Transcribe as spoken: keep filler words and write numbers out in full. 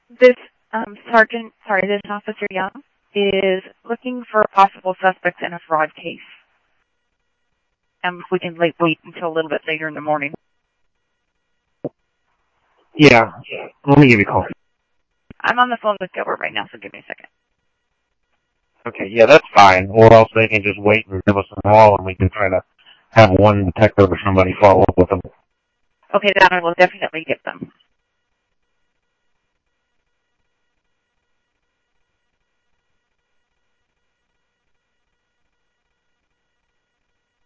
This um, sergeant, sorry, this Officer Young is looking for possible suspects in a fraud case. Um, we can late, wait until a little bit later in the morning. Yeah, let me give you a call. I'm on the phone with Gilbert right now, so give me a second. Okay, yeah, that's fine. Or else they can just wait and give us a call, and we can try to have one detective or somebody follow up with them. Okay, then I will definitely get them.